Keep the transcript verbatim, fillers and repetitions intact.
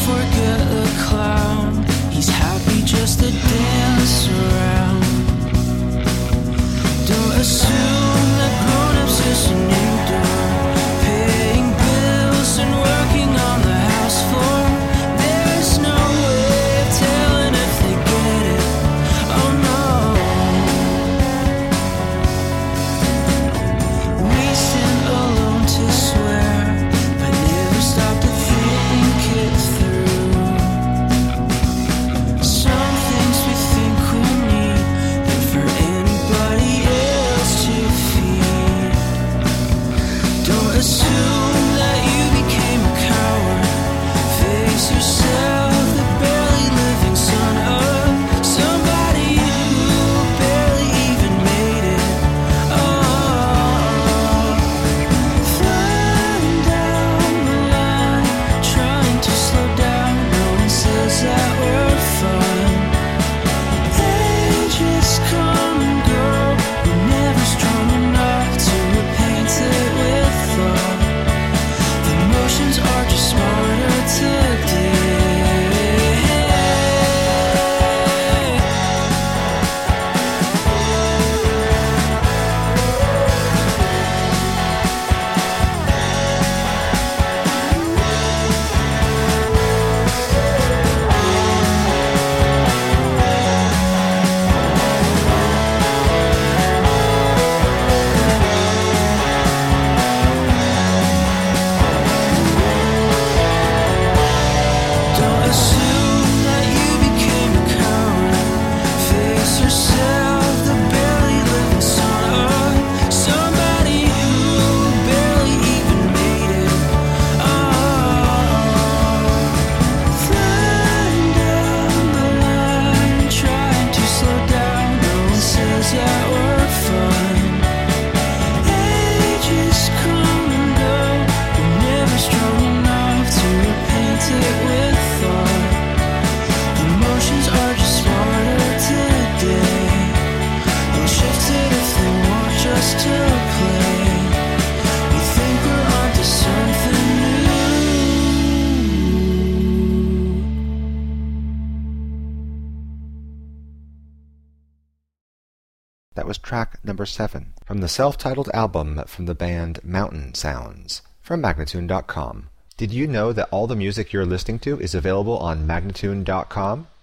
forget the clown. He's happy just to dance around. Don't assume that grown-ups is a new door. Paying bills and working on the house floor. There's no way of telling if they get it. Oh no. We stand alone to swear, but never stop to think it through. Some things we think we need, and for anybody else to feed. Don't assume that you became a coward. Face yourself, the barely living son of somebody who barely even made it. Oh, flying down the line, trying to slow down. No one says that we're fine. Ages come and go. We're never strong enough to repaint it with thought. The motions are just smarter today. Don't assume that you became a coward. Face yourself, the barely living son of somebody who barely even made it. Oh, flying down the line, trying to slow down. No one says that we're fine. Ages come and go. We're never strong enough to repaint it with thought. Emotions are just smarter today. They'll shift it if they want just to play. We think we're onto something new. That was track number seven from the self-titled album from the band Mountain Sounds from Magnatune dot com. Did you know that all the music you're listening to is available on Magnatune dot com?